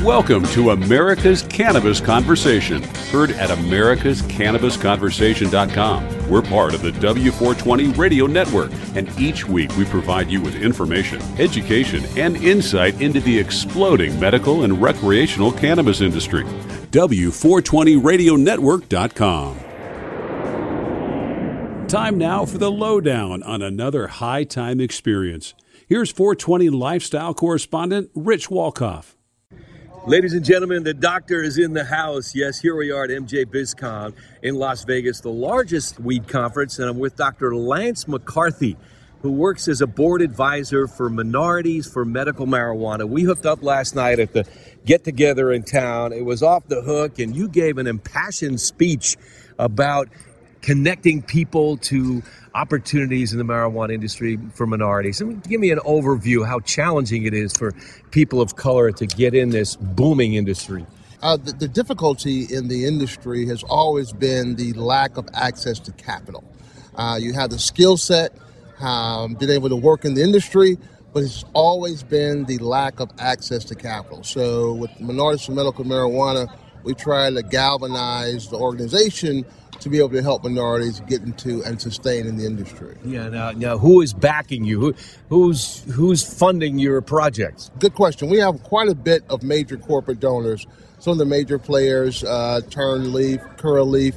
Welcome to America's Cannabis Conversation, heard at americascannabisconversation.com. We're part of the W420 Radio Network, and each week we provide you with information, education, and insight into the exploding medical and recreational cannabis industry. W420radionetwork.com. Time now for the lowdown on another high-time experience. Here's 420 lifestyle correspondent Rich Walkoff. Ladies and gentlemen, the doctor is in the house. Yes, here we are at MJ BizCon in Las Vegas, the largest weed conference, and I'm with Dr. Lance McCarthy, who works as a board advisor for Minorities for Medical Marijuana. We hooked up last night at the get-together in town. It was off the hook, and you gave an impassioned speech about connecting people to opportunities in the marijuana industry for minorities. Give me an overview how challenging it is for people of color to get in this booming industry. The difficulty in the industry has always been the lack of access to capital. You have the skill set, been able to work in the industry, but it's always been the lack of access to capital. So with Minorities for Medical Marijuana, we try to galvanize the organization to be able to help minorities get into and sustain in the industry. Yeah. Now, who is backing you? Who's funding your projects? Good question. We have quite a bit of major corporate donors. Some of the major players, Turnleaf, Curaleaf,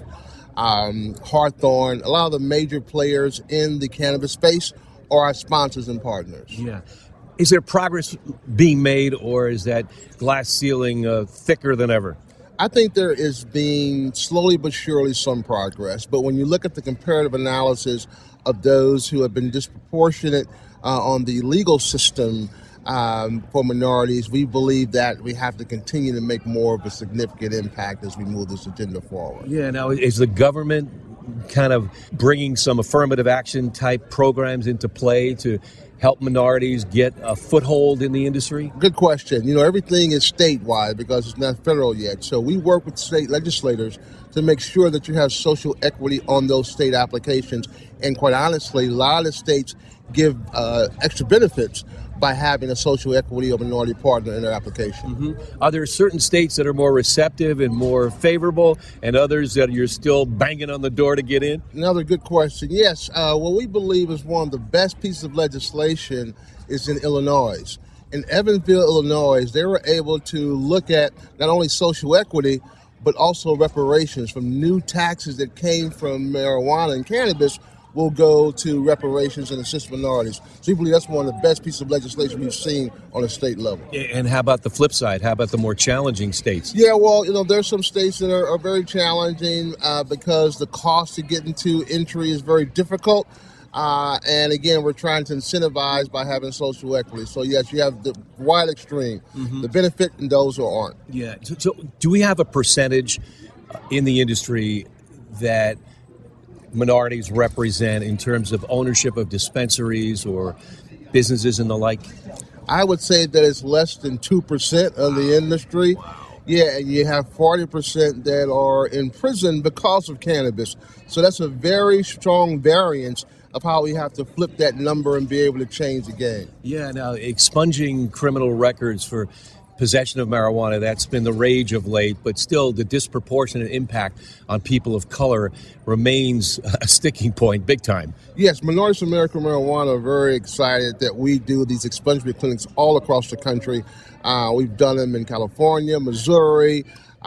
Hawthorne. A lot of the major players in the cannabis space are our sponsors and partners. Yeah. Is there progress being made, or is that glass ceiling thicker than ever? I think there is being slowly but surely some progress. But when you look at the comparative analysis of those who have been disproportionate on the legal system for minorities, we believe that we have to continue to make more of a significant impact as we move this agenda forward. Yeah, now is the government kind of bringing some affirmative action type programs into play to help minorities get a foothold in the industry? Good question. Everything is statewide because it's not federal yet. So we work with state legislators to make sure that you have social equity on those state applications. And quite honestly, a lot of the states give extra benefits by having a social equity or minority partner in their application. Mm-hmm. Are there certain states that are more receptive and more favorable, and others that you're still banging on the door to get in? Another good question. Yes, what we believe is one of the best pieces of legislation is in Illinois. In Evansville, Illinois, they were able to look at not only social equity, but also reparations from new taxes that came from marijuana and cannabis will go to reparations and assist minorities. So we believe that's one of the best pieces of legislation we've seen on a state level. And how about the flip side? How about the more challenging states? Yeah, well, there's some states that are very challenging because the cost to get into entry is very difficult. And again, we're trying to incentivize by having social equity. So yes, you have the wide extreme, the benefit and those who aren't. Yeah. So do we have a percentage in the industry that minorities represent in terms of ownership of dispensaries or businesses and the like? I would say that it's less than 2% of the industry. Wow. Yeah, and you have 40% that are in prison because of cannabis. So that's a very strong variance of how we have to flip that number and be able to change the game. Yeah, now expunging criminal records for possession of marijuana, that's been the rage of late, but still the disproportionate impact on people of color remains a sticking point big time. Yes, Minorities for Medical Marijuana are very excited that we do these expungement clinics all across the country. We've done them in California, Missouri,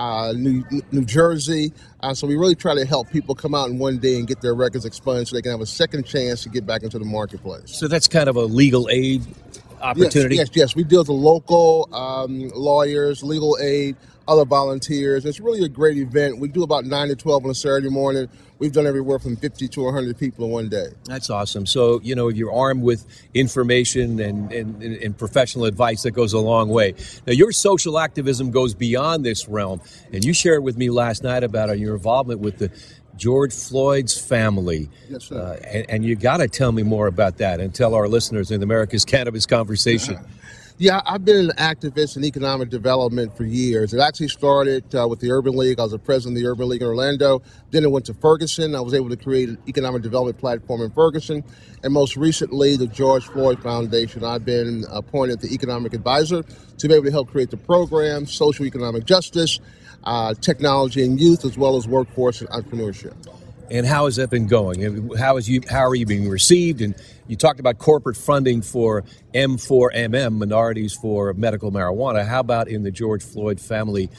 New Jersey. So we really try to help people come out in one day and get their records expunged so they can have a second chance to get back into the marketplace. So that's kind of a legal aid opportunity? Yes. We deal with the local lawyers, legal aid, other volunteers. It's really a great event. We do about 9 to 12 on a Saturday morning. We've done everywhere from 50 to 100 people in one day. That's awesome. So, you're armed with information and professional advice that goes a long way. Now, your social activism goes beyond this realm, and you shared with me last night about your involvement with the George Floyd's family. Yes, sir. And you got to tell me more about that and tell our listeners in America's Cannabis Conversation. Yeah, I've been an activist in economic development for years. It actually started with the Urban League. I was the president of the Urban League in Orlando. Then it went to Ferguson. I was able to create an economic development platform in Ferguson. And most recently, the George Floyd Foundation. I've been appointed the economic advisor to be able to help create the program, social economic justice, technology and youth, as well as workforce and entrepreneurship. And how has that been going? How are you being received? And you talked about corporate funding for M4MM, Minorities for Medical Marijuana. How about in the George Floyd family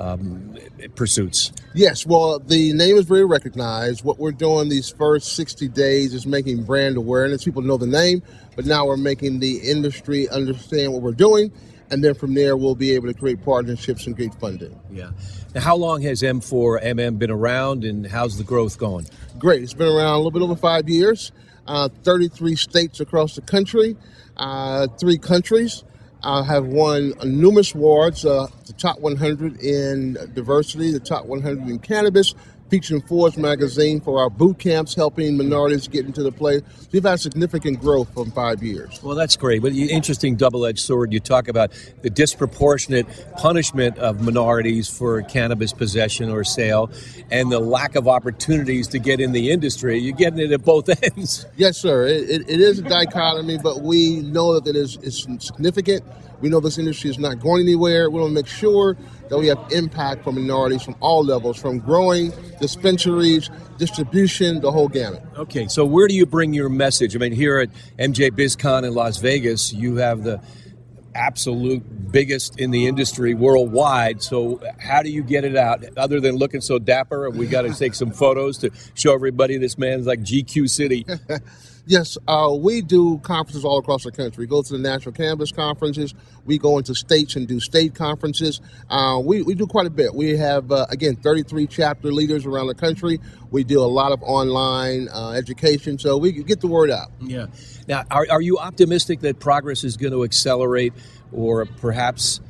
pursuits? Yes, well, the name is very recognized. What we're doing these first 60 days is making brand awareness. People know the name, but now we're making the industry understand what we're doing. And then from there, we'll be able to create partnerships and create funding. Yeah. Now, how long has M4MM been around, and how's the growth going? Great. It's been around a little bit over 5 years, 33 states across the country, 3 countries. Have won numerous awards, the top 100 in diversity, the top 100 in cannabis, featured in Forbes magazine for our boot camps, helping minorities get into the play. We've had significant growth from 5 years. Well, that's great. But interesting double-edged sword. You talk about the disproportionate punishment of minorities for cannabis possession or sale and the lack of opportunities to get in the industry. You're getting it at both ends. Yes, sir. It is a dichotomy, but we know that it is significant. We know this industry is not going anywhere. We want to make sure that we have impact for minorities from all levels, from growing, dispensaries, distribution, the whole gamut. Okay, so where do you bring your message? I mean, here at MJ BizCon in Las Vegas, you have the absolute biggest in the industry worldwide. So how do you get it out other than looking so dapper? And we got to take some photos to show everybody this man's like GQ City. Yes, we do conferences all across the country. We go to the National Cannabis Conferences. We go into states and do state conferences. We do quite a bit. We have, again, 33 chapter leaders around the country. We do a lot of online education, so we get the word out. Yeah. Now, are you optimistic that progress is going to accelerate, or perhaps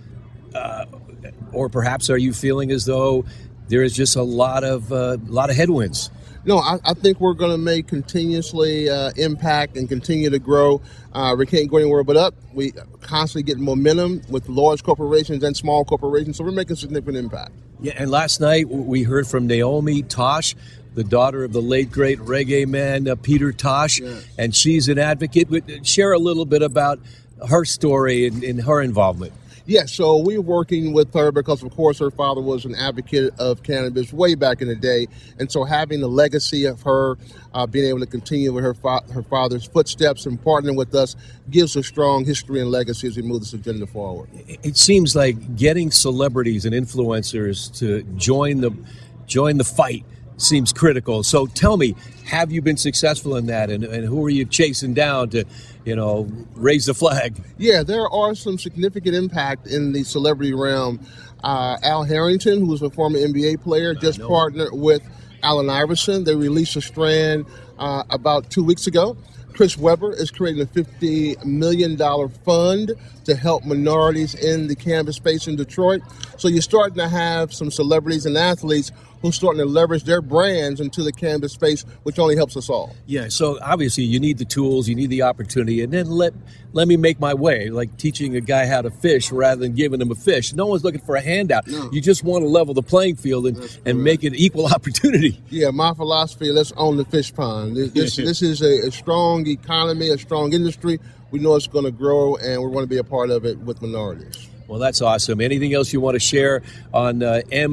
are you feeling as though there is just a lot of headwinds? No, I think we're going to make continuously impact and continue to grow. We can't go anywhere but up. We constantly get momentum with large corporations and small corporations, so we're making significant impact. Yeah, and last night we heard from Naomi Tosh, the daughter of the late, great reggae man Peter Tosh, yes. And she's an advocate. Share a little bit about her story and her involvement. Yes, so we're working with her because, of course, her father was an advocate of cannabis way back in the day. And so having the legacy of her being able to continue with her father's footsteps and partnering with us gives a strong history and legacy as we move this agenda forward. It seems like getting celebrities and influencers to join the fight seems critical. So tell me, have you been successful in that? And who are you chasing down to, raise the flag? Yeah, there are some significant impact in the celebrity realm. Al Harrington, who was a former NBA player, just partnered with Allen Iverson. They released a strand about 2 weeks ago. Chris Webber is creating a $50 million fund to help minorities in the cannabis space in Detroit. So you're starting to have some celebrities and athletes who are starting to leverage their brands into the cannabis space, which only helps us all. Yeah, so obviously you need the tools, you need the opportunity, and then let me make my way, like teaching a guy how to fish rather than giving him a fish. No one's looking for a handout. No. You just want to level the playing field and make it equal opportunity. Yeah, my philosophy, let's own the fish pond. This is a strong economy, a strong industry. We know it's going to grow, and we want to be a part of it with minorities. Well, that's awesome. Anything else you want to share on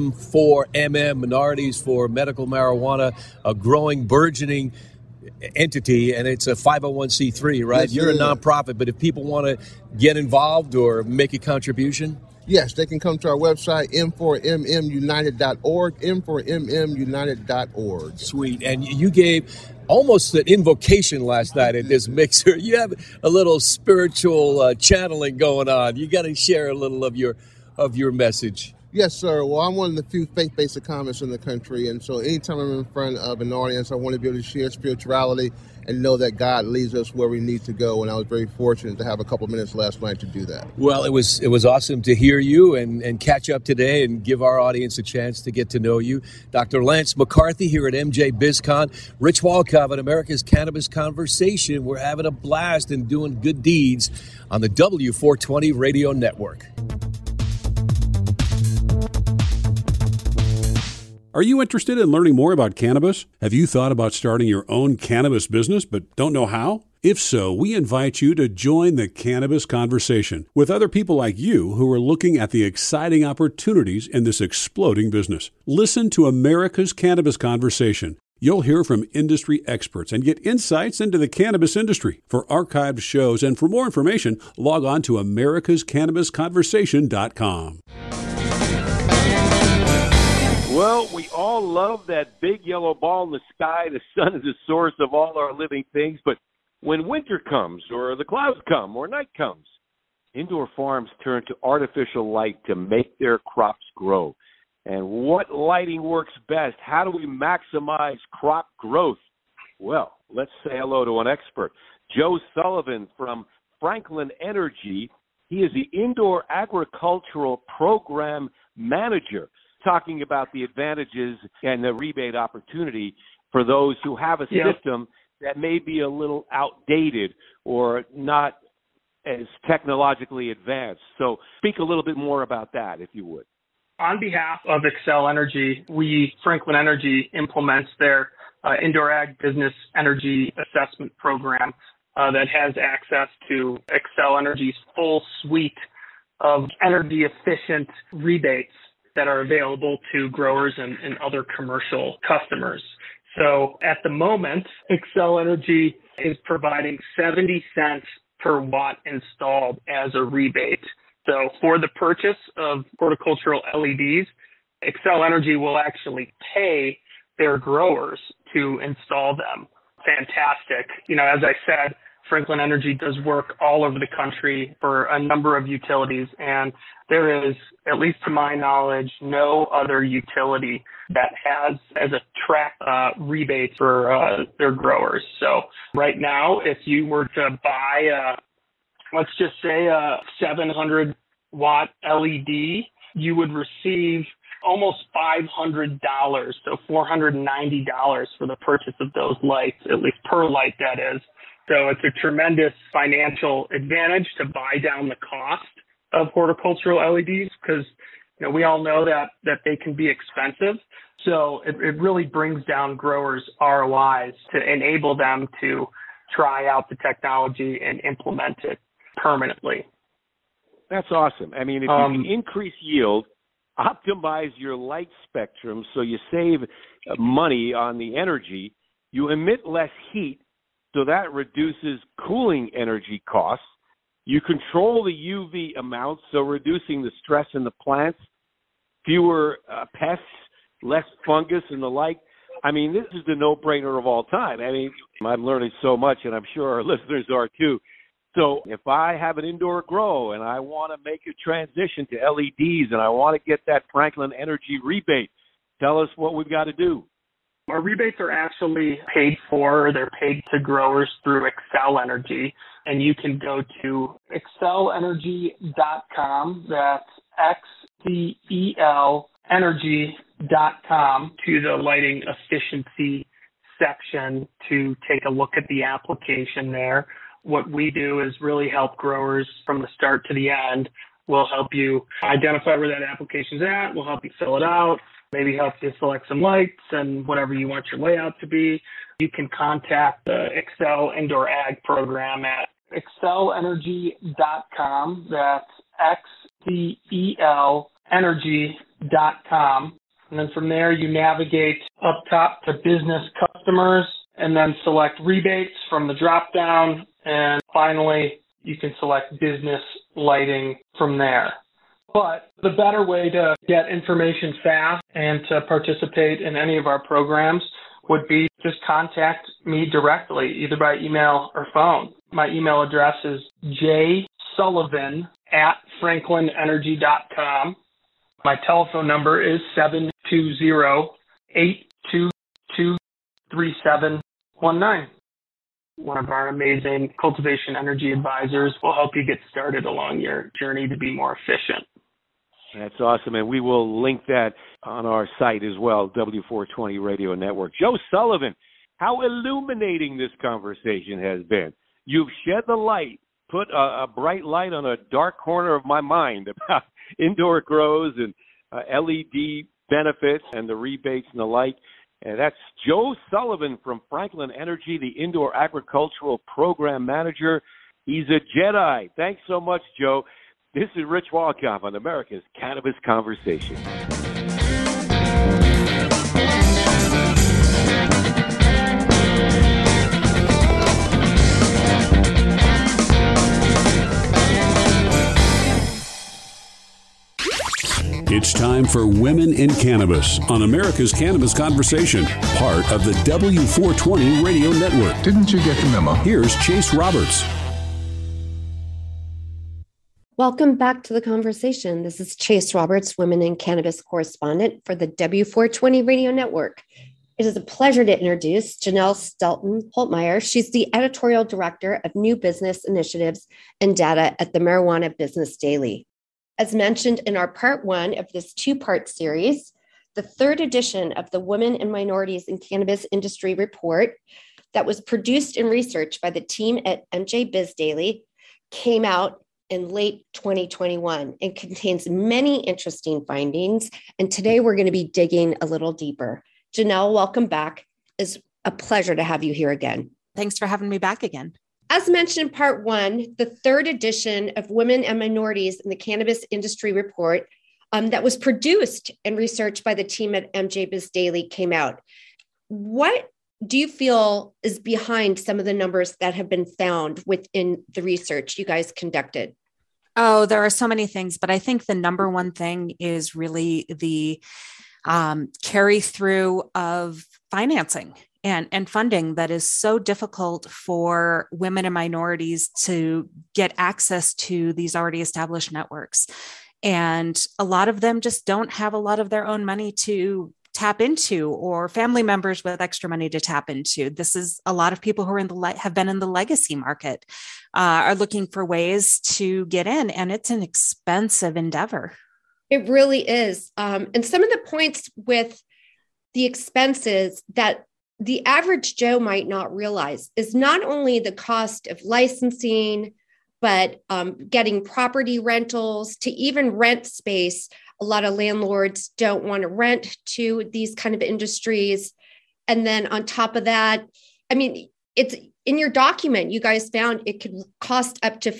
M4MM, Minorities for Medical Marijuana, a growing, burgeoning entity, and it's a 501c3, right? Yes, you're a nonprofit, but if people want to get involved or make a contribution? Yes, they can come to our website, m4mmunited.org, m4mmunited.org. Sweet. And you gave almost an invocation last night at this mixer. You have a little spiritual channeling going on. You got to share a little of your message. Yes, sir. Well, I'm one of the few faith-based economists in the country, and so anytime I'm in front of an audience, I want to be able to share spirituality and know that God leads us where we need to go, and I was very fortunate to have a couple minutes last night to do that. Well, it was awesome to hear you and catch up today and give our audience a chance to get to know you. Dr. Lance McCarthy here at MJ BizCon. Rich Walkoff at America's Cannabis Conversation. We're having a blast and doing good deeds on the W420 Radio Network. Are you interested in learning more about cannabis? Have you thought about starting your own cannabis business but don't know how? If so, we invite you to join the Cannabis Conversation with other people like you who are looking at the exciting opportunities in this exploding business. Listen to America's Cannabis Conversation. You'll hear from industry experts and get insights into the cannabis industry. For archived shows and for more information, log on to americascannabisconversation.com. Well, we all love that big yellow ball in the sky. The sun is the source of all our living things. But when winter comes or the clouds come or night comes, indoor farms turn to artificial light to make their crops grow. And what lighting works best? How do we maximize crop growth? Well, let's say hello to an expert. Joe Sullivan from Franklin Energy. He is the Indoor Agricultural Program Manager, talking about the advantages and the rebate opportunity for those who have a system that may be a little outdated or not as technologically advanced. So speak a little bit more about that, if you would. On behalf of Xcel Energy, Franklin Energy, implements their Indoor Ag Business Energy Assessment Program that has access to Xcel Energy's full suite of energy efficient rebates that are available to growers and other commercial customers. So at the moment, Xcel Energy is providing 70 cents per watt installed as a rebate. So for the purchase of horticultural LEDs, Xcel Energy will actually pay their growers to install them. Fantastic. As I said, Franklin Energy does work all over the country for a number of utilities, and there is, at least to my knowledge, no other utility that has as a track rebate for their growers. So right now, if you were to buy, let's just say a 700 watt LED, you would receive almost $500, so $490 for the purchase of those lights, at least per light, that is. So it's a tremendous financial advantage to buy down the cost of horticultural LEDs because we all know that they can be expensive. So it really brings down growers' ROIs to enable them to try out the technology and implement it permanently. That's awesome. I mean, if you can increase yield, optimize your light spectrum so you save money on the energy, you emit less heat, so that reduces cooling energy costs. You control the UV amount, so reducing the stress in the plants, fewer pests, less fungus and the like. I mean, this is the no-brainer of all time. I mean, I'm learning so much, and I'm sure our listeners are too. So if I have an indoor grow and I want to make a transition to LEDs and I want to get that Franklin Energy rebate, tell us what we've got to do. Our rebates are actually paid for, they're paid to growers through Xcel Energy, and you can go to xcelenergy.com, that's XCEL energy.com, to the lighting efficiency section to take a look at the application there. What we do is really help growers from the start to the end. We'll help you identify where that application's at, we'll help you fill it out, maybe help you select some lights and whatever you want your layout to be. You can contact the Xcel Indoor Ag program at xcelenergy.com. That's XCEL energy.com. And then from there, you navigate up top to business customers and then select rebates from the drop down. And finally, you can select business lighting from there. But the better way to get information fast and to participate in any of our programs would be just contact me directly, either by email or phone. My email address is jsullivan@franklinenergy.com. My telephone number is 720-822-3719. One of our amazing cultivation energy advisors will help you get started along your journey to be more efficient. That's awesome, and we will link that on our site as well, W420 Radio Network. Joe Sullivan, how illuminating this conversation has been. You've shed the light, put a bright light on a dark corner of my mind about indoor grows and LED benefits and the rebates and the like. And that's Joe Sullivan from Franklin Energy, the Indoor Agricultural Program Manager. He's a Jedi. Thanks so much, Joe. This is Rich Walkoff on America's Cannabis Conversation. It's time for Women in Cannabis on America's Cannabis Conversation, part of the W420 Radio Network. Didn't you get the memo? Here's Chase Roberts. Welcome back to the conversation. This is Chase Roberts, Women in Cannabis correspondent for the W420 Radio Network. It is a pleasure to introduce Janelle Stelton Holtmeyer. She's the editorial director of new business initiatives and data at the Marijuana Business Daily. As mentioned in our part one of this two-part series, the third edition of the Women and Minorities in Cannabis Industry Report that was produced and researched by the team at MJ Biz Daily came out in late 2021 and contains many interesting findings. And today we're going to be digging a little deeper. Janelle, welcome back. It's a pleasure to have you here again. Thanks for having me back again. As mentioned in part one, the third edition of Women and Minorities in the Cannabis Industry Report that was produced and researched by the team at MJ Biz Daily came out. What do you feel is behind some of the numbers that have been found within the research you guys conducted? Oh, there are so many things, but I think the number one thing is really the carry through of financing and funding that is so difficult for women and minorities to get access to these already established networks. And a lot of them just don't have a lot of their own money to tap into, or family members with extra money to tap into. This is a lot of people who are have been in the legacy market, are looking for ways to get in, and it's an expensive endeavor. It really is. And some of the points with the expenses that the average Joe might not realize is not only the cost of licensing, but getting property rentals to even rent space. A lot of landlords don't want to rent to these kind of industries. And then on top of that, I mean, it's in your document, you guys found it could cost up to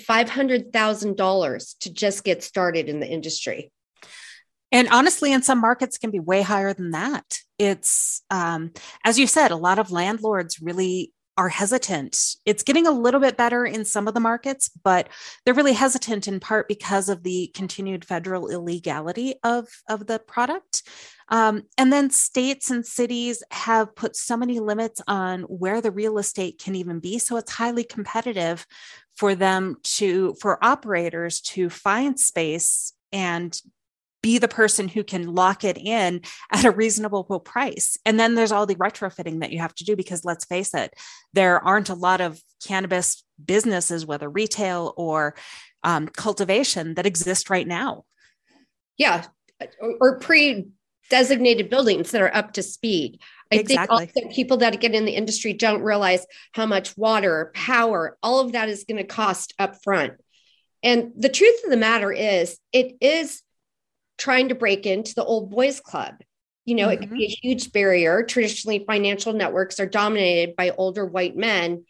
$500,000 to just get started in the industry. And honestly, in some markets can be way higher than that. It's, as you said, a lot of landlords really are hesitant. It's getting a little bit better in some of the markets, but they're really hesitant in part because of the continued federal illegality of the product. And then states and cities have put so many limits on where the real estate can even be. So it's highly competitive for for operators to find space and be the person who can lock it in at a reasonable price. And then there's all the retrofitting that you have to do, because let's face it, there aren't a lot of cannabis businesses, whether retail or cultivation, that exist right now. Yeah, or pre-designated buildings that are up to speed. I think also people that get in the industry don't realize how much water, power, all of that is going to cost up front. And the truth of the matter is, it is trying to break into the old boys club. You know, It can be a huge barrier. Traditionally, financial networks are dominated by older white men.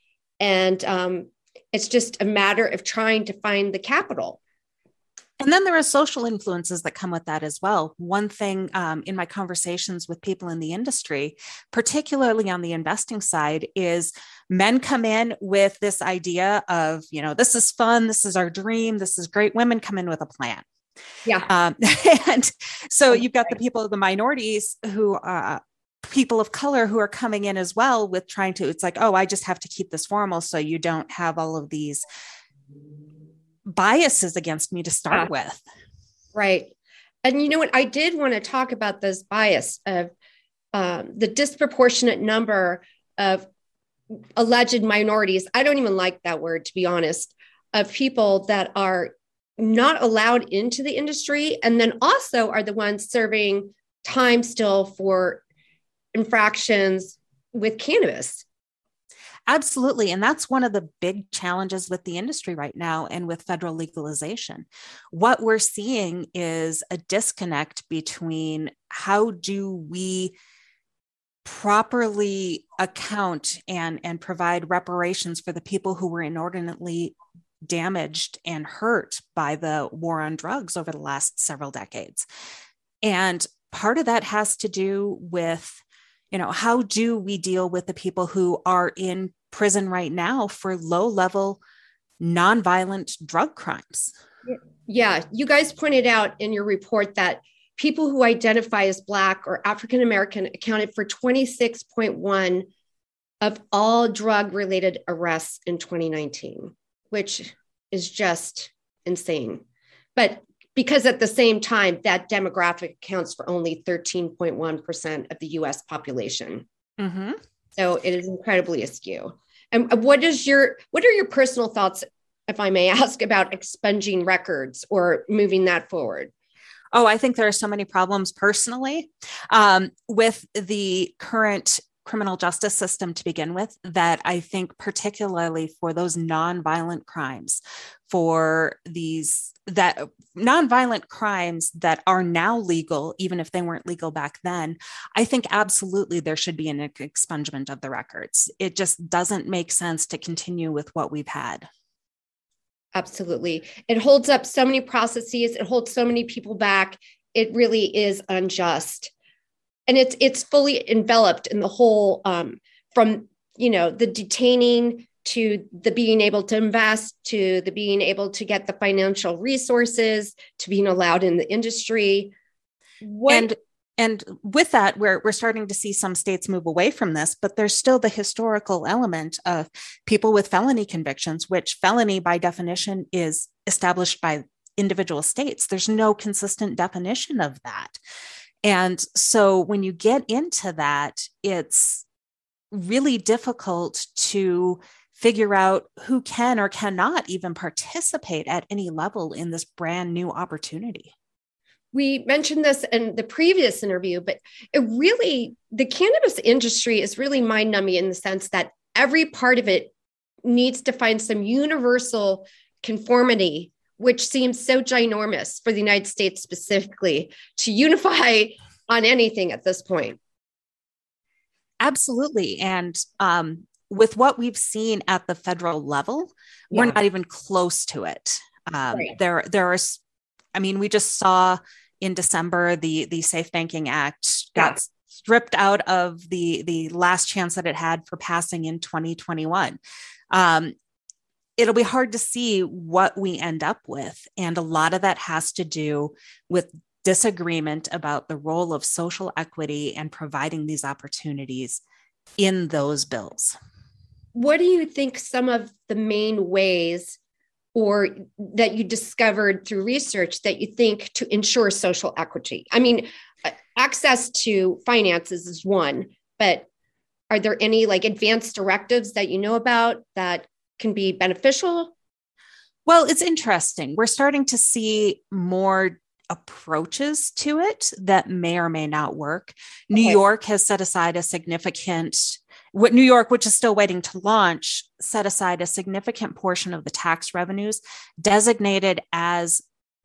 And it's just a matter of trying to find the capital. And then there are social influences that come with that as well. One thing in my conversations with people in the industry, particularly on the investing side, is men come in with this idea of, this is fun, this is our dream, this is great. Women come in with a plan. Yeah. And so you've got the people of the minorities who people of color who are coming in as well with trying to, it's like, oh, I just have to keep this formal so you don't have all of these biases against me to start with. Right. And you know what? I did want to talk about this bias of the disproportionate number of alleged minorities. I don't even like that word, to be honest, of people that are not allowed into the industry and then also are the ones serving time still for infractions with cannabis. Absolutely. And that's one of the big challenges with the industry right now and with federal legalization. What we're seeing is a disconnect between how do we properly account and provide reparations for the people who were inordinately damaged and hurt by the war on drugs over the last several decades. And part of that has to do with, how do we deal with the people who are in prison right now for low-level, nonviolent drug crimes? Yeah, you guys pointed out in your report that people who identify as Black or African American accounted for 26.1% of all drug-related arrests in 2019, which is just insane. But because at the same time, that demographic accounts for only 13.1% of the US population. Mm-hmm. So it is incredibly askew. And what are your personal thoughts, if I may ask, about expunging records or moving that forward? Oh, I think there are so many problems personally with the current criminal justice system to begin with, that I think particularly for those nonviolent crimes, nonviolent crimes that are now legal, even if they weren't legal back then, I think absolutely there should be an expungement of the records. It just doesn't make sense to continue with what we've had. Absolutely. It holds up so many processes. It holds so many people back. It really is unjust. And it's fully enveloped in the whole, from, the detaining to the being able to invest, to the being able to get the financial resources, to being allowed in the industry. And with that, we're starting to see some states move away from this, but there's still the historical element of people with felony convictions, which felony by definition is established by individual states. There's no consistent definition of that. And so when you get into that, it's really difficult to figure out who can or cannot even participate at any level in this brand new opportunity. We mentioned this in the previous interview, but the cannabis industry is really mind-numbing in the sense that every part of it needs to find some universal conformity, which seems so ginormous for the United States specifically to unify on anything at this point. Absolutely. And with what we've seen at the federal level, we're not even close to it. Right. We just saw in December, the Safe Banking Act got stripped out of the last chance that it had for passing in 2021. It'll be hard to see what we end up with. And a lot of that has to do with disagreement about the role of social equity and providing these opportunities in those bills. What do you think some of the main ways or that you discovered through research that you think to ensure social equity? I mean, access to finances is one, but are there any advanced directives that you know about that can be beneficial? Well, it's interesting. We're starting to see more approaches to it that may or may not work. New York has set aside New York, which is still waiting to launch, set aside a significant portion of the tax revenues designated as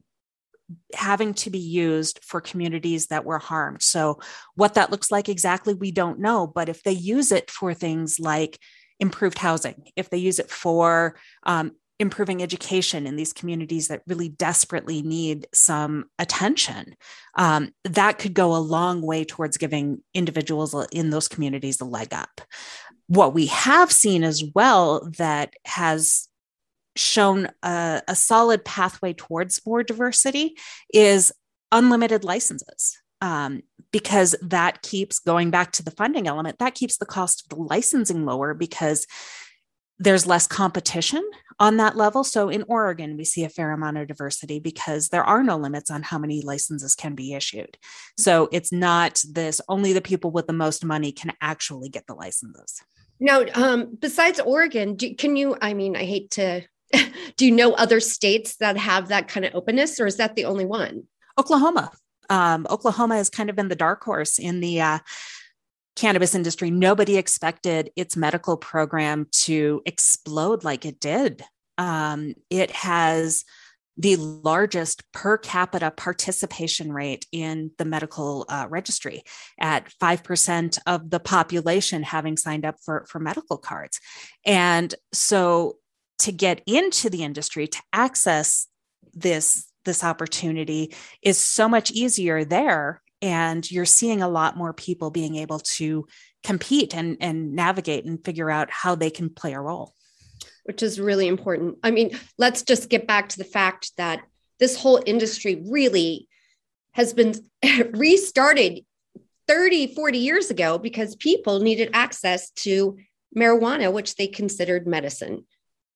having to be used for communities that were harmed. So what that looks like exactly, we don't know. But if they use it for things like improved housing, if they use it for improving education in these communities that really desperately need some attention, that could go a long way towards giving individuals in those communities a leg up. What we have seen as well that has shown a solid pathway towards more diversity is unlimited licenses. Because that keeps going back to the funding element, that keeps the cost of the licensing lower because there's less competition on that level. So in Oregon, we see a fair amount of diversity because there are no limits on how many licenses can be issued. So it's not this, only the people with the most money can actually get the licenses. Now, besides Oregon, I hate to, do you know other states that have that kind of openness, or is that the only one? Oklahoma. Oklahoma has kind of been the dark horse in the cannabis industry. Nobody expected its medical program to explode like it did. It has the largest per capita participation rate in the medical registry, at 5% of the population having signed up for medical cards. And so to get into the industry, to access this opportunity is so much easier there. And you're seeing a lot more people being able to compete and navigate and figure out how they can play a role. Which is really important. I mean, let's just get back to the fact that this whole industry really has been restarted 30, 40 years ago because people needed access to marijuana, which they considered medicine.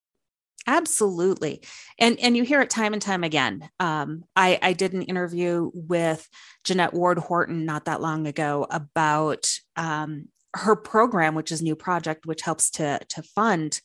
Absolutely. And you hear it time and time again. I did an interview with Jeanette Ward Horton not that long ago about her program, which is New Project, which helps to fund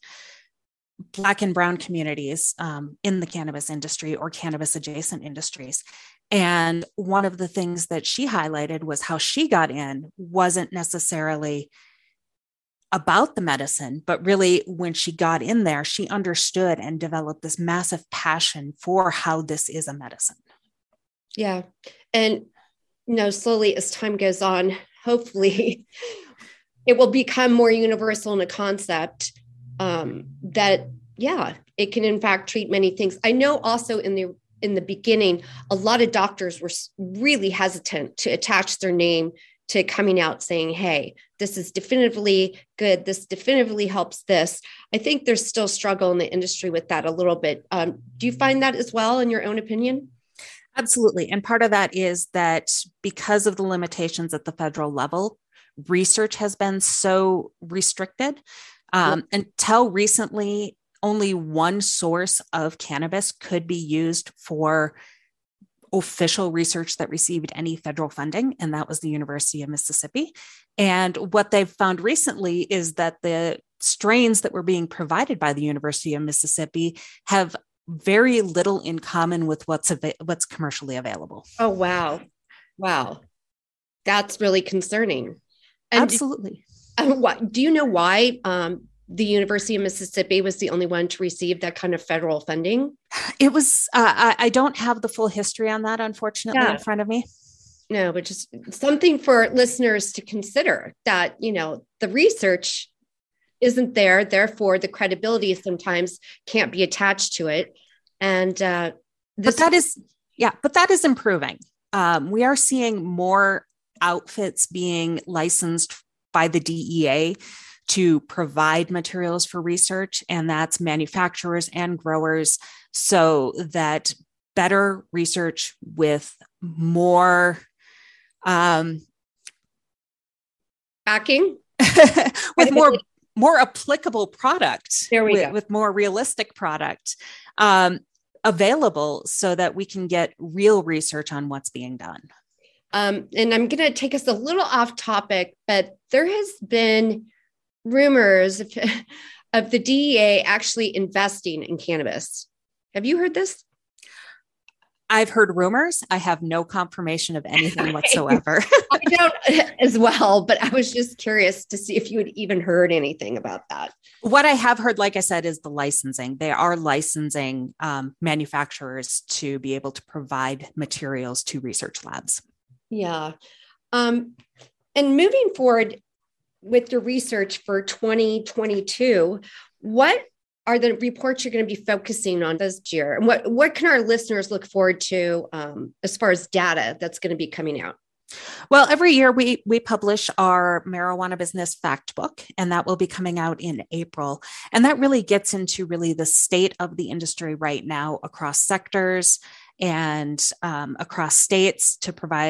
Black and Brown communities in the cannabis industry or cannabis adjacent industries. And one of the things that she highlighted was how she got in wasn't necessarily about the medicine, but really when she got in there, she understood and developed this massive passion for how this is a medicine. Yeah. And, slowly as time goes on, hopefully it will become more universal in a concept that, it can in fact treat many things. I know also in the beginning, a lot of doctors were really hesitant to attach their name to coming out saying, hey, this is definitively good. This definitively helps this. I think there's still struggle in the industry with that a little bit. Do you find that as well in your own opinion? Absolutely. And part of that is that because of the limitations at the federal level, research has been so restricted. Until recently, only one source of cannabis could be used for official research that received any federal funding, and that was the University of Mississippi. And what they've found recently is that the strains that were being provided by the University of Mississippi have very little in common with what's commercially available. Oh, wow. Wow. That's really concerning. And absolutely. Do you know why the University of Mississippi was the only one to receive that kind of federal funding? It was, I don't have the full history on that, unfortunately, in front of me. No, but just something for listeners to consider that, the research isn't there. Therefore, the credibility sometimes can't be attached to it. And but that is improving. We are seeing more outfits being licensed by the DEA to provide materials for research, and that's manufacturers and growers, so that better research with more backing, with more applicable product, with more realistic product available, so that we can get real research on what's being done. And I'm going to take us a little off topic, but there has been rumors of the DEA actually investing in cannabis. Have you heard this? I've heard rumors. I have no confirmation of anything whatsoever. I don't as well, but I was just curious to see if you had even heard anything about that. What I have heard, like I said, is the licensing. They are licensing manufacturers to be able to provide materials to research labs. Yeah. And moving forward with your research for 2022, what are the reports you're going to be focusing on this year? And what can our listeners look forward to as far as data that's going to be coming out? Well, every year we publish our marijuana business fact book, and that will be coming out in April. And that really gets into really the state of the industry right now across sectors and across states, to provide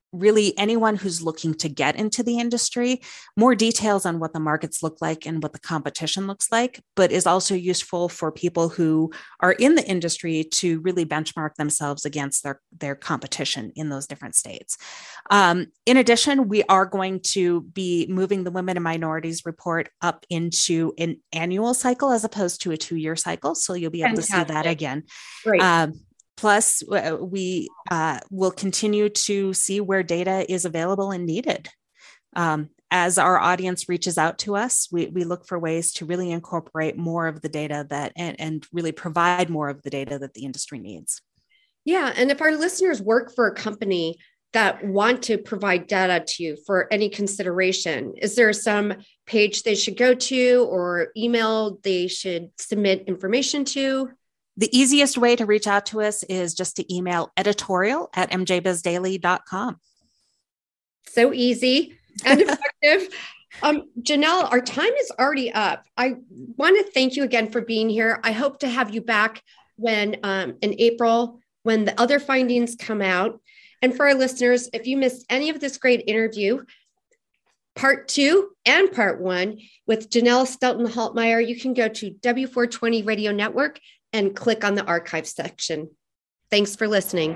really anyone who's looking to get into the industry, more details on what the markets look like and what the competition looks like, but is also useful for people who are in the industry to really benchmark themselves against their competition in those different states. In addition, we are going to be moving the Women and Minorities report up into an annual cycle as opposed to a 2-year cycle. So you'll be able to see that again. Great. Plus, we will continue to see where data is available and needed. As our audience reaches out to us, we look for ways to really incorporate more of the data and really provide more of the data that the industry needs. Yeah. And if our listeners work for a company that want to provide data to you for any consideration, is there some page they should go to or email they should submit information to? The easiest way to reach out to us is just to email editorial@mjbizdaily.com. So easy and effective. Janelle, our time is already up. I want to thank you again for being here. I hope to have you back when in April, when the other findings come out. And for our listeners, if you missed any of this great interview, part 2 and part 1 with Janelle Stelton-Haltmeyer, you can go to W420 Radio Network and click on the archive section. Thanks for listening.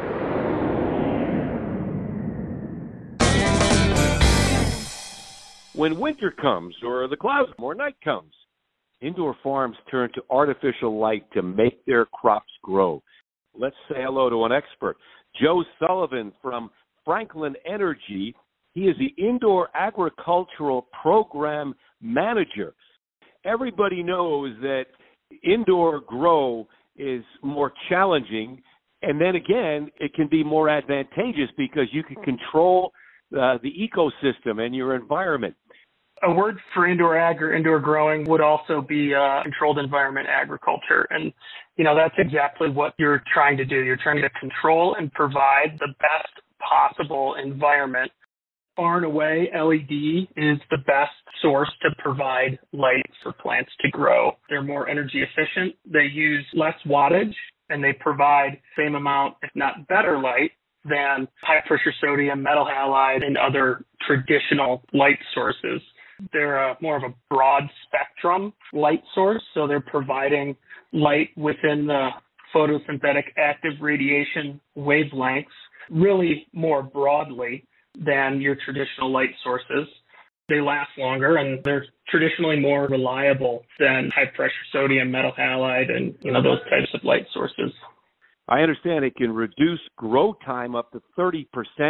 When winter comes or the clouds or night comes, indoor farms turn to artificial light to make their crops grow. Let's say hello to an expert, Joe Sullivan from Franklin Energy. He is the Indoor Agricultural Program Manager. Everybody knows that indoor grow is more challenging, and then again, it can be more advantageous because you can control the ecosystem and your environment. A word for indoor ag or indoor growing would also be controlled environment agriculture. And, that's exactly what you're trying to do. You're trying to control and provide the best possible environment. Far and away, LED is the best source to provide light for plants to grow. They're more energy efficient. They use less wattage, and they provide the same amount, if not better light than high pressure sodium, metal halide, and other traditional light sources. They're more of a broad spectrum light source, so they're providing light within the photosynthetic active radiation wavelengths really more broadly than your traditional light sources. They last longer, and they're traditionally more reliable than high pressure sodium, metal halide, and those types of light sources. I understand it can reduce grow time up to 30%.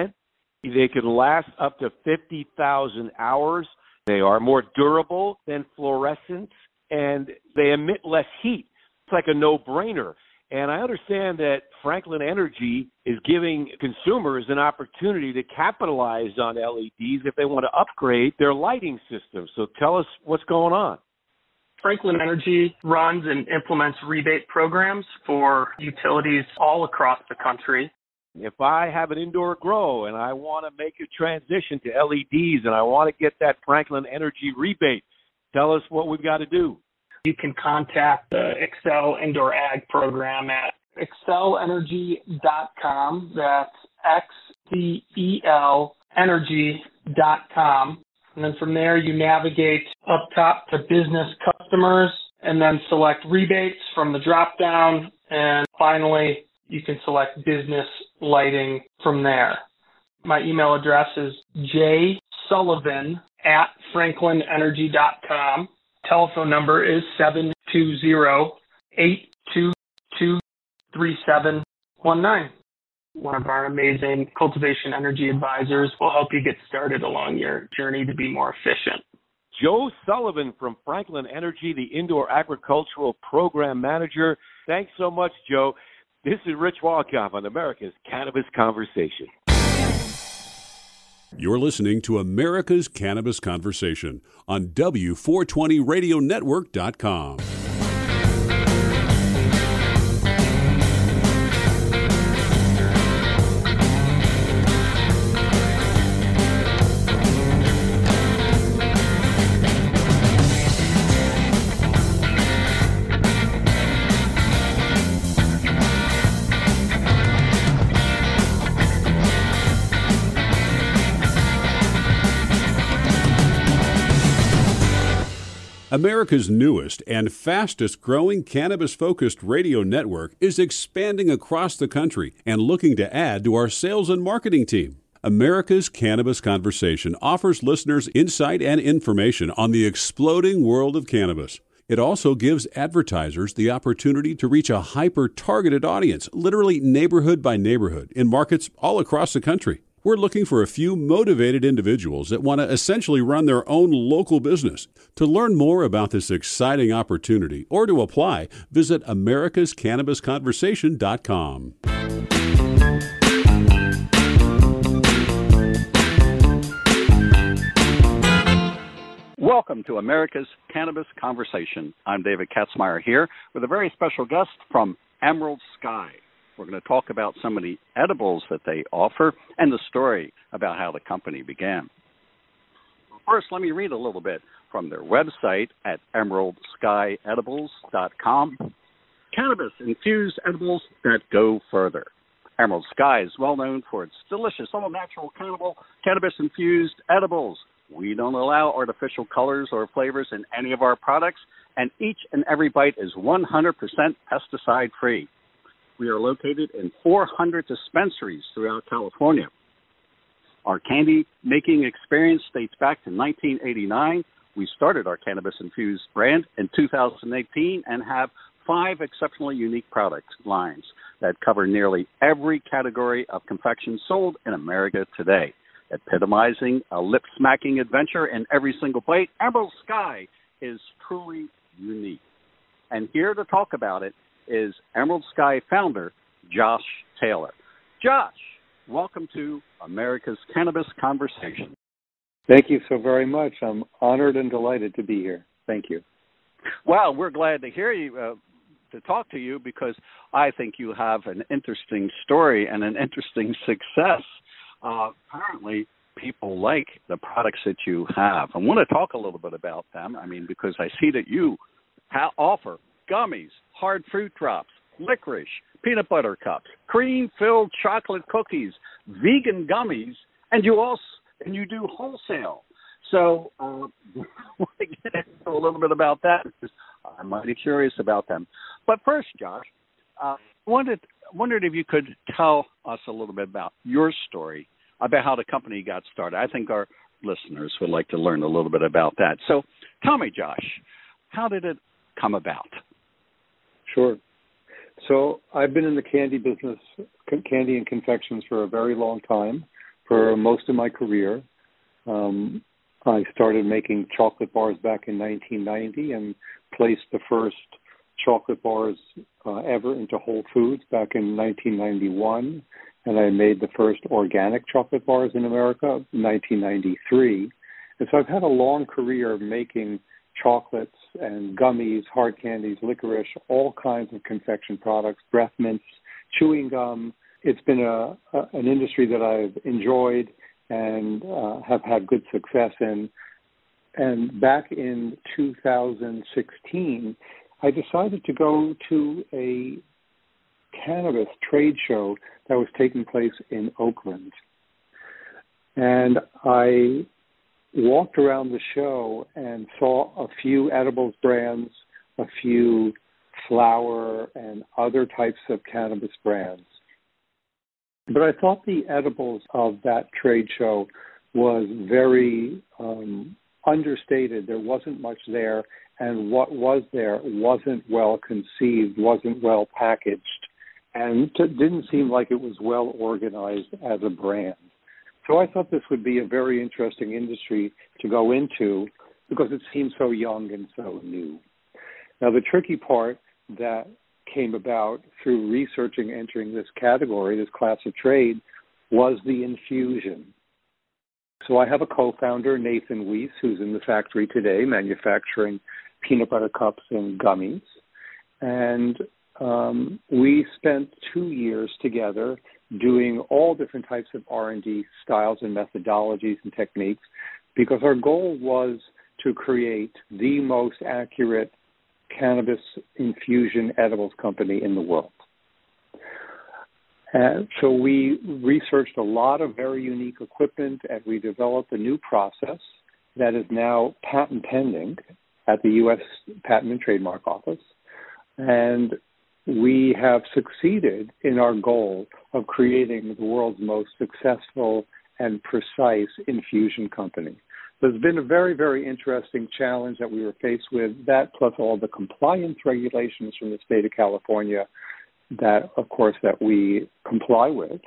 They can last up to 50,000 hours. They are more durable than fluorescents, and they emit less heat. It's like a no-brainer. And I understand that Franklin Energy is giving consumers an opportunity to capitalize on LEDs if they want to upgrade their lighting system. So tell us what's going on. Franklin Energy runs and implements rebate programs for utilities all across the country. If I have an indoor grow and I want to make a transition to LEDs and I want to get that Franklin Energy rebate, tell us what we've got to do. You can contact the Excel Indoor Ag program at excelenergy.com. That's XCEL energy.com. And then from there, you navigate up top to business customers and then select rebates from the drop down. And finally, you can select business lighting from there. My email address is jsullivan@franklinenergy.com. Telephone number is 720-822-3719. One of our amazing cultivation energy advisors will help you get started along your journey to be more efficient. Joe Sullivan from Franklin Energy, the Indoor Agricultural Program Manager. Thanks so much, Joe. This is Rich Walkoff on America's Cannabis Conversation. You're listening to America's Cannabis Conversation on W420RadioNetwork.com. America's newest and fastest growing cannabis-focused radio network is expanding across the country and looking to add to our sales and marketing team. America's Cannabis Conversation offers listeners insight and information on the exploding world of cannabis. It also gives advertisers the opportunity to reach a hyper-targeted audience, literally neighborhood by neighborhood, in markets all across the country. We're looking for a few motivated individuals that want to essentially run their own local business. To learn more about this exciting opportunity or to apply, visit americascannabisconversation.com. Welcome to America's Cannabis Conversation. I'm David Katzmeyer here with a very special guest from Emerald Sky. We're going to talk about some of the edibles that they offer and the story about how the company began. First, let me read a little bit from their website at emeraldskyedibles.com. Cannabis-infused edibles that go further. Emerald Sky is well known for its delicious, all-natural cannabis-infused edibles. We don't allow artificial colors or flavors in any of our products, and each and every bite is 100% pesticide-free. We are located in 400 dispensaries throughout California. Our candy-making experience dates back to 1989. We started our cannabis-infused brand in 2018 and have 5 exceptionally unique product lines that cover nearly every category of confection sold in America today. Epitomizing a lip-smacking adventure in every single bite, Emerald Sky is truly unique. And here to talk about it is Emerald Sky founder, Josh Taylor. Josh, welcome to America's Cannabis Conversation. Thank you so very much. I'm honored and delighted to be here. Thank you. Well, we're glad to hear you, to talk to you, because I think you have an interesting story and an interesting success. Apparently, people like the products that you have. I want to talk a little bit about them. I mean, because I see that you offer gummies, hard fruit drops, licorice, peanut butter cups, cream-filled chocolate cookies, vegan gummies, and you do wholesale. So I want to get into a little bit about that because I'm mighty curious about them. But first, Josh, wondered if you could tell us a little bit about your story, about how the company got started. I think our listeners would like to learn a little bit about that. So tell me, Josh, how did it come about? Sure. So I've been in the candy business, candy and confections, for a very long time, for most of my career. I started making chocolate bars back in 1990 and placed the first chocolate bars ever into Whole Foods back in 1991. And I made the first organic chocolate bars in America in 1993. And so I've had a long career making chocolates and gummies, hard candies, licorice, all kinds of confection products, breath mints, chewing gum. It's been an industry that I've enjoyed and have had good success in. And back in 2016, I decided to go to a cannabis trade show that was taking place in Oakland. And I walked around the show and saw a few edibles brands, a few flower and other types of cannabis brands. But I thought the edibles of that trade show was very understated. There wasn't much there, and what was there wasn't well conceived, wasn't well packaged, and didn't seem like it was well organized as a brand. So I thought this would be a very interesting industry to go into because it seemed so young and so new. Now, the tricky part that came about through researching entering this category, this class of trade, was the infusion. So I have a co-founder, Nathan Weiss, who's in the factory today manufacturing peanut butter cups and gummies. And we spent 2 years together doing all different types of R&D styles and methodologies and techniques because our goal was to create the most accurate cannabis infusion edibles company in the world. And so we researched a lot of very unique equipment, and we developed a new process that is now patent pending at the U.S. Patent and Trademark Office, and we have succeeded in our goal of creating the world's most successful and precise infusion company. There's been a very, very interesting challenge that we were faced with, that plus all the compliance regulations from the state of California that, of course, that we comply with.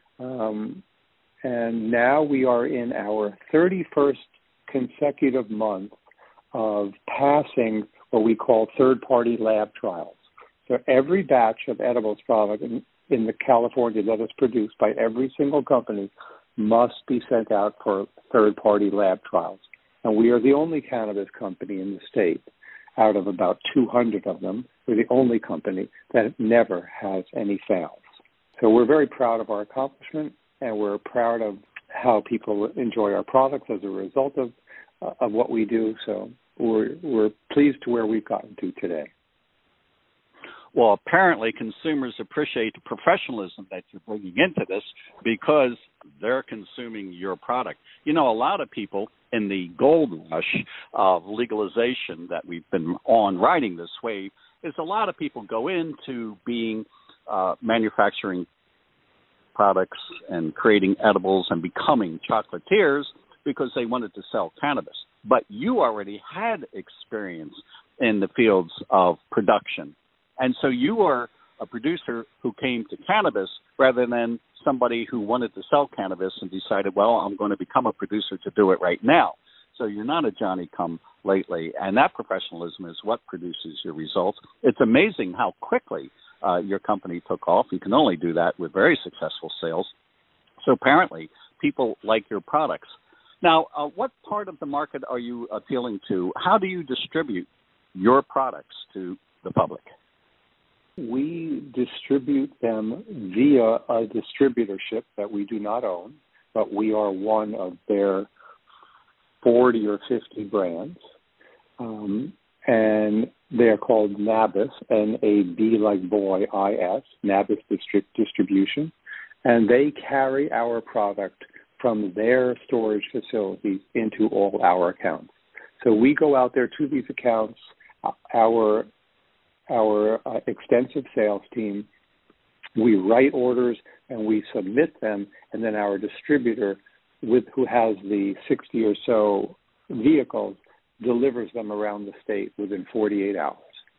And now we are in our 31st consecutive month of passing what we call third-party lab trials. So every batch of edibles product in the California that is produced by every single company must be sent out for third-party lab trials. And we are the only cannabis company in the state, out of about 200 of them, we're the only company that never has any fails. So we're very proud of our accomplishment, and we're proud of how people enjoy our products as a result of what we do. So we're pleased to where we've gotten to today. Well, apparently consumers appreciate the professionalism that you're bringing into this because they're consuming your product. You know, a lot of people in the gold rush of legalization that we've been on riding this wave is a lot of people go into being manufacturing products and creating edibles and becoming chocolatiers because they wanted to sell cannabis. But you already had experience in the fields of production. And so you are a producer who came to cannabis rather than somebody who wanted to sell cannabis and decided, well, I'm going to become a producer to do it right now. So you're not a Johnny-come-lately, and that professionalism is what produces your results. It's amazing how quickly your company took off. You can only do that with very successful sales. So apparently people like your products. Now, what part of the market are you appealing to? How do you distribute your products to the public? We distribute them via a distributorship that we do not own, but we are one of their 40 or 50 brands. And they are called Nabis, N-A-B like boy, I-S, Nabis Distribution. And they carry our product from their storage facilities into all our accounts. So we go out there to these accounts, our extensive sales team, we write orders and we submit them, and then our distributor, who has the 60 or so vehicles, delivers them around the state within 48 hours.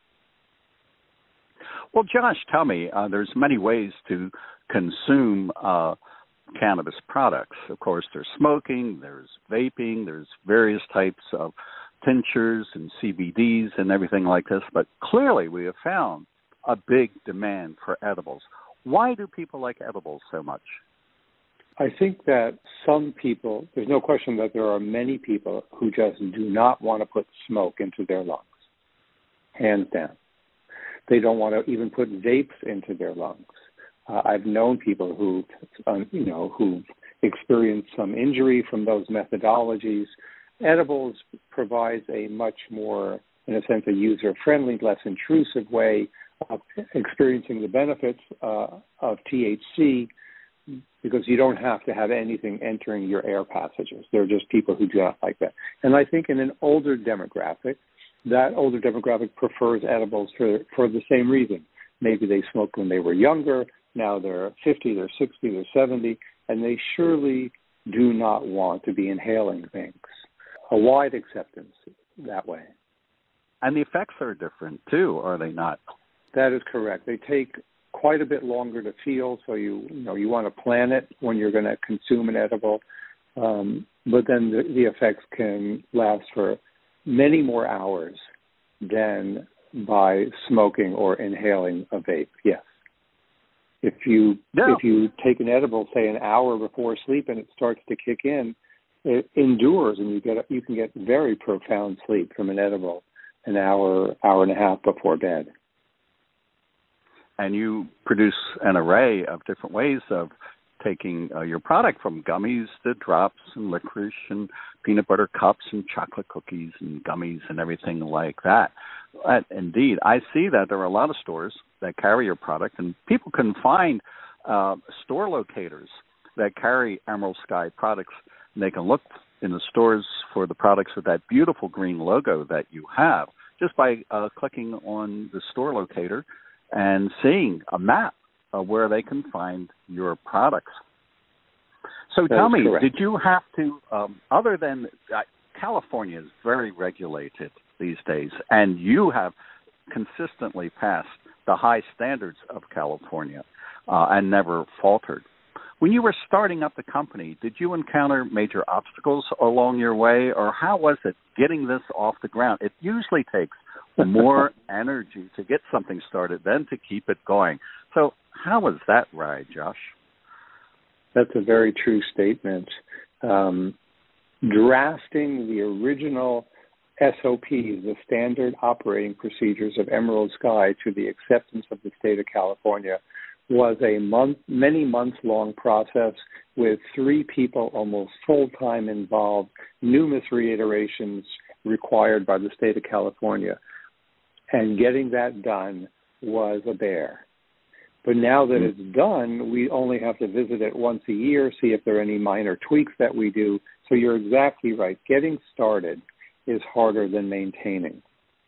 Well, Josh, tell me, there's many ways to consume cannabis products. Of course, there's smoking, there's vaping, there's various types of tinctures and CBDs and everything like this, but clearly we have found a big demand for edibles. Why do people like edibles so much? I think that some people, there's no question that there are many people who just do not want to put smoke into their lungs, hands down. They don't want to even put vapes into their lungs. I've known people who experienced some injury from those methodologies. Edibles provides a much more, in a sense, a user-friendly, less intrusive way of experiencing the benefits of THC, because you don't have to have anything entering your air passages. There are just people who do not like that. And I think in an older demographic, that older demographic prefers edibles for the same reason. Maybe they smoked when they were younger, now they're 50, they're 60, they're 70, and they surely do not want to be inhaling things. A wide acceptance that way. And the effects are different too, are they not? That is correct. They take quite a bit longer to feel, so you want to plan it when you're going to consume an edible. But then the effects can last for many more hours than by smoking or inhaling a vape. Yes. If you take an edible, say an hour before sleep, and it starts to kick in, it endures, and you can get very profound sleep from an edible an hour and a half before bed. And you produce an array of different ways of taking your product, from gummies to drops and licorice and peanut butter cups and chocolate cookies and gummies and everything like that. Indeed, I see that there are a lot of stores that carry your product, and people can find store locators that carry Emerald Sky products, and they can look in the stores for the products with that beautiful green logo that you have just by clicking on the store locator and seeing a map of where they can find your products. So tell me, correct. did you have to, other than California is very regulated these days, and you have consistently passed the high standards of California and never faltered. When you were starting up the company, did you encounter major obstacles along your way, or how was it getting this off the ground? It usually takes more energy to get something started than to keep it going. So how was that ride, Josh? That's a very true statement. Drafting the original SOPs, the standard operating procedures of Emerald Sky, to the acceptance of the state of California was a many months long process with 3 people almost full-time involved, numerous reiterations required by the state of California. And getting that done was a bear. But now that it's done, we only have to visit it once a year, see if there are any minor tweaks that we do. So you're exactly right. Getting started is harder than maintaining.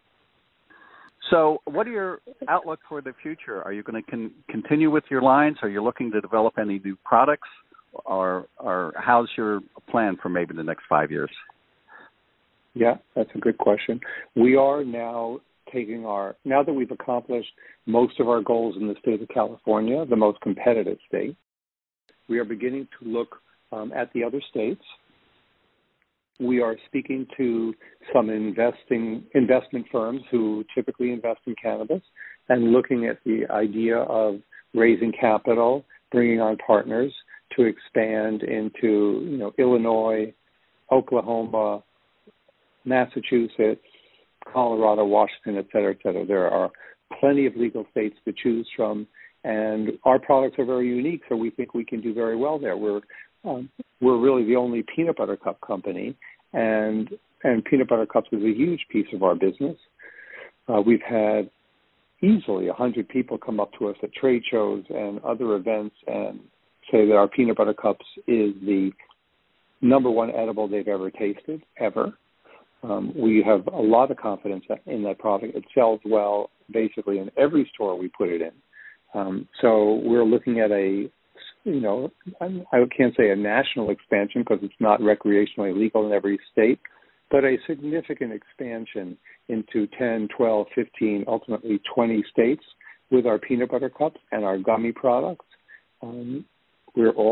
So what are your outlook for the future? Are you going to continue with your lines? Are you looking to develop any new products? Or how's your plan for maybe the next 5 years? Yeah, that's a good question. We are now now that we've accomplished most of our goals in the state of California, the most competitive state, we are beginning to look at the other states. We are speaking to some investment firms who typically invest in cannabis and looking at the idea of raising capital, bringing on partners to expand into, Illinois, Oklahoma, Massachusetts, Colorado, Washington, et cetera, et cetera. There are plenty of legal states to choose from, and our products are very unique, so we think we can do very well there. We're really the only peanut butter cup company, and peanut butter cups is a huge piece of our business. We've had easily 100 people come up to us at trade shows and other events and say that our peanut butter cups is the number one edible they've ever tasted, ever. We have a lot of confidence in that product. It sells well basically in every store we put it in. So we're looking at I can't say a national expansion because it's not recreationally legal in every state, but a significant expansion into 10, 12, 15, ultimately 20 states with our peanut butter cups and our gummy products. We are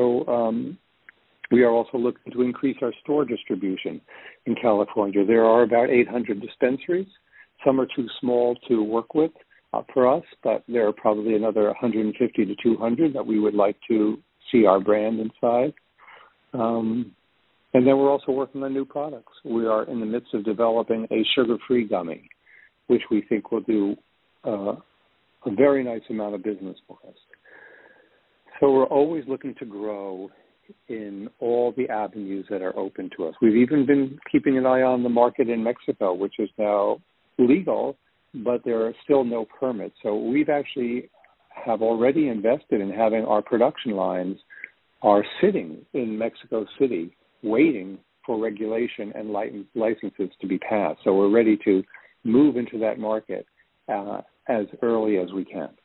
also looking to increase our store distribution in California. There are about 800 dispensaries. Some are too small to work with for us, but there are probably another 150 to 200 that we would like to see our brand inside. And then we're also working on new products. We are in the midst of developing a sugar-free gummy, which we think will do a very nice amount of business for us. So we're always looking to grow in all the avenues that are open to us. We've even been keeping an eye on the market in Mexico, which is now legal, but there are still no permits. So we've actually have already invested in having our production lines are sitting in Mexico City waiting for regulation and licenses to be passed. So we're ready to move into that market as early as we can.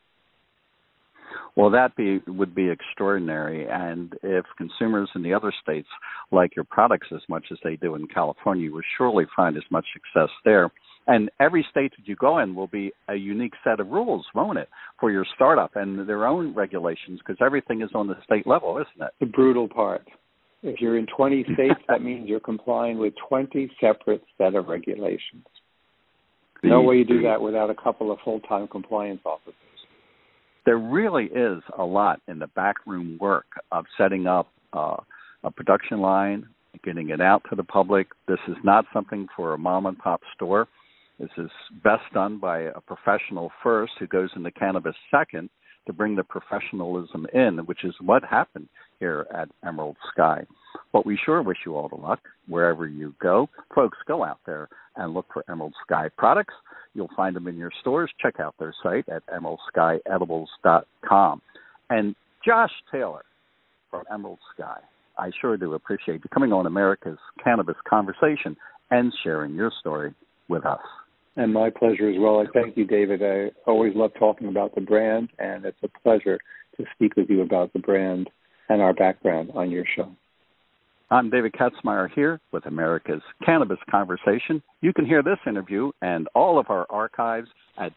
Well, that would be extraordinary. And if consumers in the other states like your products as much as they do in California, you will surely find as much success there. And every state that you go in will be a unique set of rules, won't it, for your startup and their own regulations, because everything is on the state level, isn't it? The brutal part. If you're in 20 states, that means you're complying with 20 separate set of regulations. No way you do that without a couple of full-time compliance officers. There really is a lot in the backroom work of setting up a production line, getting it out to the public. This is not something for a mom-and-pop store. This is best done by a professional first who goes into cannabis second to bring the professionalism in, which is what happened here at Emerald Sky. But we sure wish you all the luck wherever you go. Folks, go out there and look for Emerald Sky products. You'll find them in your stores. Check out their site at emeraldskyedibles.com. And Josh Taylor from Emerald Sky, I sure do appreciate you coming on America's Cannabis Conversation and sharing your story with us. And my pleasure as well. I thank you, David. I always love talking about the brand, and it's a pleasure to speak with you about the brand and our background on your show. I'm David Katzmeyer here with America's Cannabis Conversation. You can hear this interview and all of our archives at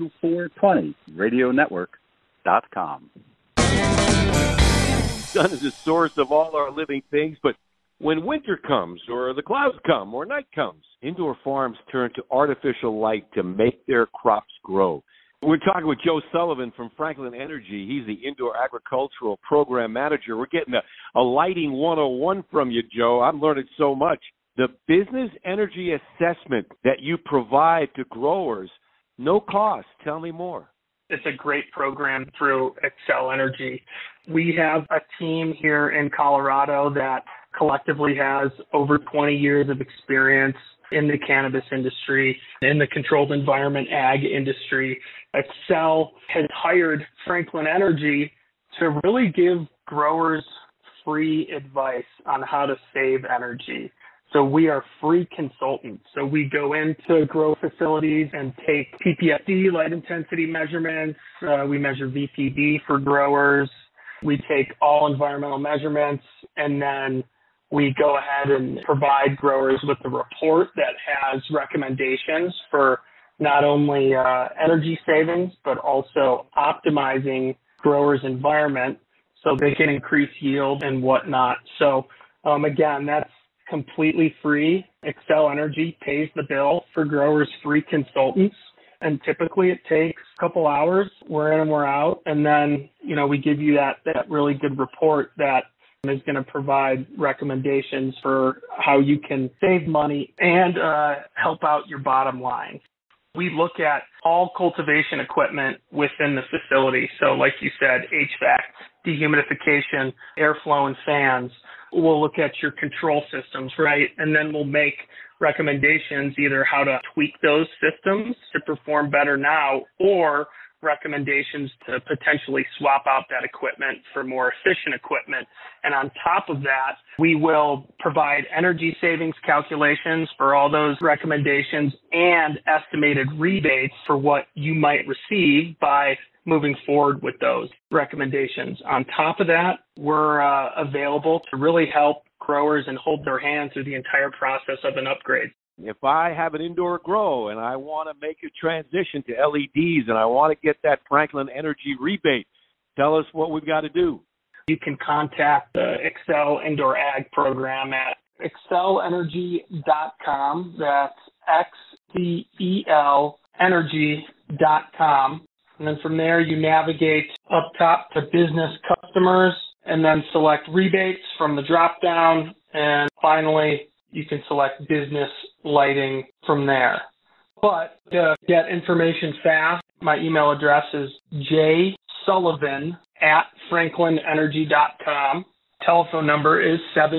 W420RadioNetwork.com. Sun is the source of all our living things, but when winter comes or the clouds come or night comes, indoor farms turn to artificial light to make their crops grow. We're talking with Joe Sullivan from Franklin Energy. He's the Indoor Agricultural Program Manager. We're getting a lighting 101 from you, Joe. I'm learning so much. The business energy assessment that you provide to growers, no cost. Tell me more. It's a great program through Xcel Energy. We have a team here in Colorado that collectively has over 20 years of experience in the cannabis industry, in the controlled environment ag industry. Xcel has hired Franklin Energy to really give growers free advice on how to save energy. So we are free consultants. So we go into grow facilities and take PPFD, light intensity measurements. We measure VPD for growers. We take all environmental measurements, and then we go ahead and provide growers with a report that has recommendations for not only energy savings, but also optimizing growers' environment so they can increase yield and whatnot. So again, that's completely free. Xcel Energy pays the bill for growers' free consultants. And typically it takes a couple hours. We're in and we're out. And then, we give you that really good report that is going to provide recommendations for how you can save money and help out your bottom line. We look at all cultivation equipment within the facility. So like you said, HVAC, dehumidification, airflow, and fans. We'll look at your control systems, right? And then we'll make recommendations, either how to tweak those systems to perform better now, or recommendations to potentially swap out that equipment for more efficient equipment. And on top of that, we will provide energy savings calculations for all those recommendations and estimated rebates for what you might receive by moving forward with those recommendations. On top of that, we're available to really help growers and hold their hand through the entire process of an upgrade. If I have an indoor grow and I want to make a transition to LEDs and I want to get that Franklin Energy rebate, tell us what we've got to do. You can contact the Xcel Indoor Ag program at xcelenergy.com. That's XCEL energy.com. And then from there, you navigate up top to business customers and then select rebates from the drop down. And finally, you can select business lighting from there. But to get information fast, my email address is jsullivan@franklinenergy.com. Telephone number is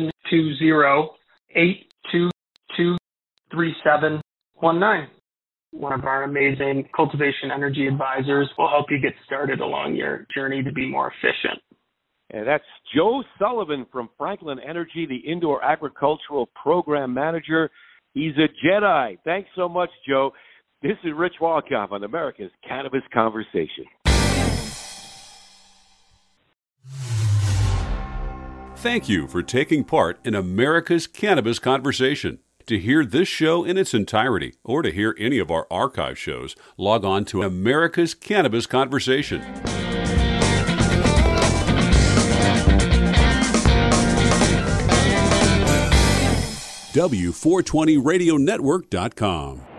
720-822-3719. One of our amazing cultivation energy advisors will help you get started along your journey to be more efficient. And that's Joe Sullivan from Franklin Energy, the Indoor Agricultural Program Manager. He's a Jedi. Thanks so much, Joe. This is Rich Walkoff on America's Cannabis Conversation. Thank you for taking part in America's Cannabis Conversation. To hear this show in its entirety or to hear any of our archive shows, log on to America's Cannabis Conversation. W420RadioNetwork.com